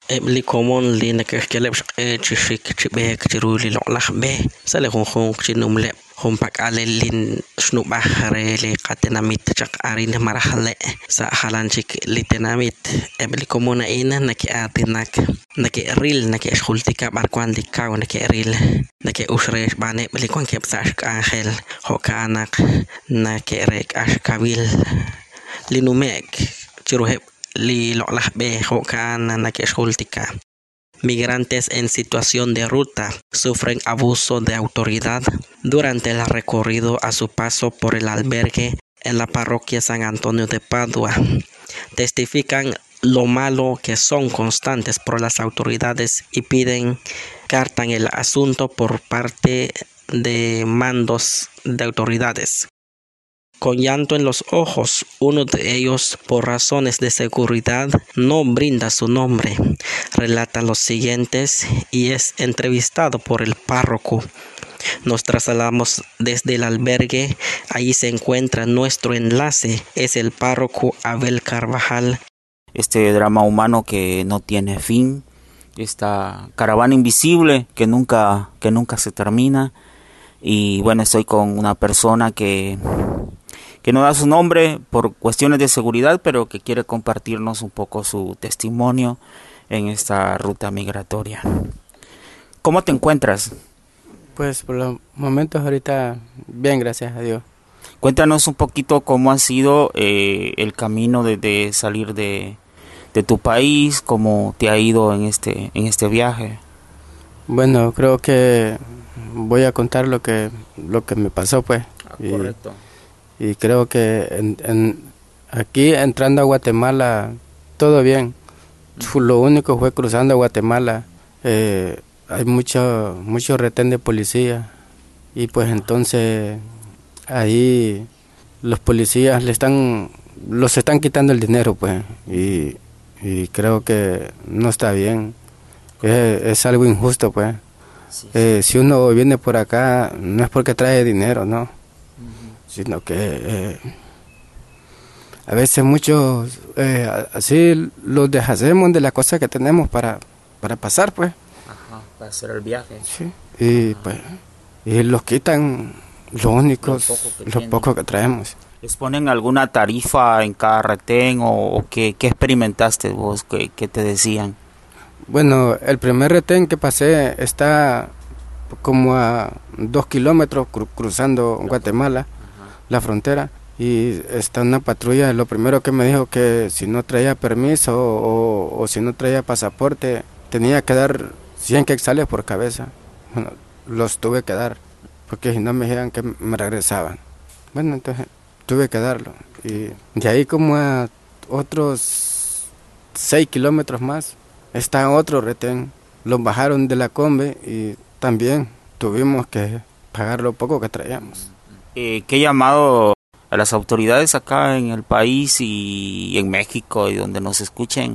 li common li na kelep chishik chibek chiruli loklak be sale hon chinumle hon pak alelin snubahre le katenamit chak arin marahale sa halanchik litenamit li common ina na ke atinak na ke ril na ke hultika barkwan dikaw na ke ril na ke usre bane li kwan ke psash angel hokanak na ke rek ashkabil linumek chiruheb li loklak be hokan na ke hultika. Migrantes en situación de ruta sufren abuso de autoridad durante el recorrido a su paso por el albergue en la parroquia San Antonio de Padua. Testifican lo malo que son constantes por las autoridades y piden cartan el asunto por parte de mandos de autoridades. Con llanto en los ojos, uno de ellos, por razones de seguridad, no brinda su nombre. Relata los siguientes y es entrevistado por el párroco. Nos trasladamos desde el albergue. Ahí se encuentra nuestro enlace. Es el párroco Abel Carvajal. Este drama humano que no tiene fin. Esta caravana invisible que nunca se termina. Y bueno, estoy con una persona que no da su nombre por cuestiones de seguridad, pero que quiere compartirnos un poco su testimonio en esta ruta migratoria. ¿Cómo te encuentras? Pues por los momentos ahorita bien, gracias a Dios. Cuéntanos un poquito cómo ha sido el camino de salir de tu país, cómo te ha ido en este viaje. Bueno, creo que voy a contar lo que me pasó, pues. Correcto. Y creo que aquí entrando a Guatemala todo bien. Lo único fue cruzando a Guatemala. Hay mucho retén de policía y pues entonces ahí los policías los están quitando el dinero, pues, y creo que no está bien. Es algo injusto, pues. Sí. Si uno viene por acá no es porque trae dinero, no, sino que a veces muchos así los deshacemos de las cosas que tenemos para pasar, pues. Ajá, para hacer el viaje. Sí. Y pues y los quitan lo poco que traemos. ¿Les ponen alguna tarifa en cada retén o qué experimentaste vos? ¿Qué te decían? Bueno, el primer retén que pasé está como a 2 kilómetros cruzando Guatemala, la frontera, y está una patrulla. Lo primero que me dijo que si no traía permiso o si no traía pasaporte, tenía que dar 100 quetzales por cabeza. Bueno, los tuve que dar, porque si no me dijeron que me regresaban. Bueno, entonces tuve que darlo. Y de ahí como a otros 6 kilómetros más, está otro retén. Los bajaron de la combi y también tuvimos que pagar lo poco que traíamos. ¿Qué llamado a las autoridades acá en el país y en México y donde nos escuchen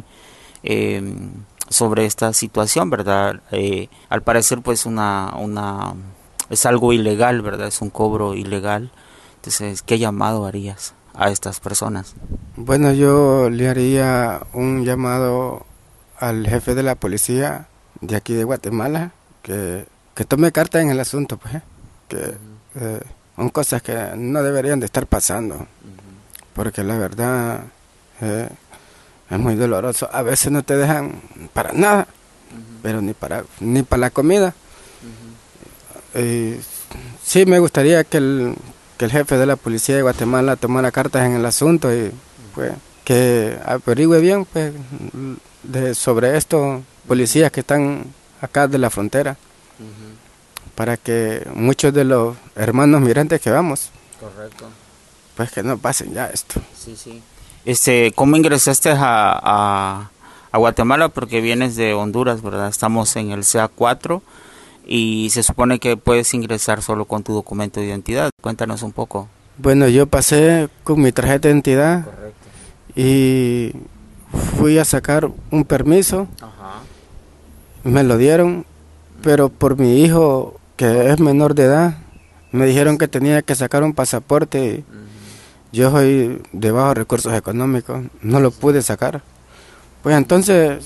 sobre esta situación, verdad? Al parecer pues es algo ilegal, verdad, es un cobro ilegal. Entonces, ¿qué llamado harías a estas personas? Bueno, yo le haría un llamado al jefe de la policía de aquí de Guatemala que tome carta en el asunto, pues, que son cosas que no deberían de estar pasando, porque la verdad es muy doloroso. A veces no te dejan para nada, pero ni para la comida. Sí, me gustaría que el jefe de la policía de Guatemala tomara cartas en el asunto y pues que averigüe bien, pues, sobre estos policías que están acá de la frontera, para que muchos de los hermanos migrantes que vamos, correcto, pues que no pasen ya esto. Sí. ¿Cómo ingresaste a Guatemala? Porque vienes de Honduras, ¿verdad? Estamos en el CA4 y se supone que puedes ingresar solo con tu documento de identidad. Cuéntanos un poco. Bueno, yo pasé con mi tarjeta de identidad. Correcto. Y fui a sacar un permiso. Ajá. Me lo dieron, pero por mi hijo, que es menor de edad, me dijeron que tenía que sacar un pasaporte. Yo soy de bajos recursos económicos, no lo pude sacar. Pues entonces,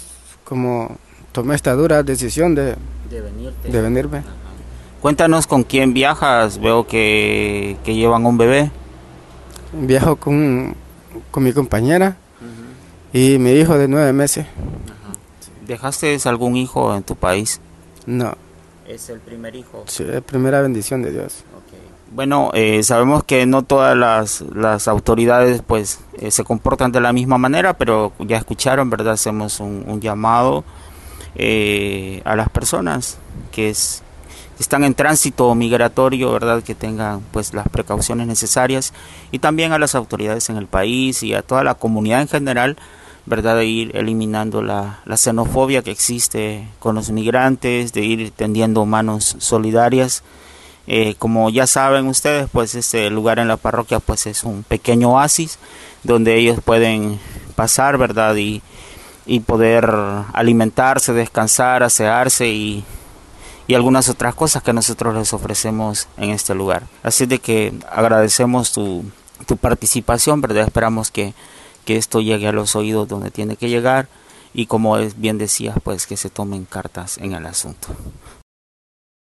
como tomé esta dura decisión de venirme. Cuéntanos con quién viajas. Veo que llevan un bebé. Viajo con mi compañera y mi hijo de 9 meses. ¿Dejaste algún hijo en tu país? No. ¿Es el primer hijo? Sí, es primera bendición de Dios. Okay. Bueno, sabemos que no todas las autoridades pues se comportan de la misma manera, pero ya escucharon, ¿verdad? Hacemos un llamado a las personas que están en tránsito migratorio, ¿verdad? Que tengan pues las precauciones necesarias, y también a las autoridades en el país y a toda la comunidad en general, ¿verdad? De ir eliminando la xenofobia que existe con los migrantes, de ir tendiendo manos solidarias. Como ya saben ustedes, pues este lugar en la parroquia pues es un pequeño oasis donde ellos pueden pasar, ¿verdad? Y poder alimentarse, descansar, asearse y algunas otras cosas que nosotros les ofrecemos en este lugar. Así de que agradecemos tu participación, ¿verdad? Esperamos que esto llegue a los oídos donde tiene que llegar, y como bien decías, pues que se tomen cartas en el asunto.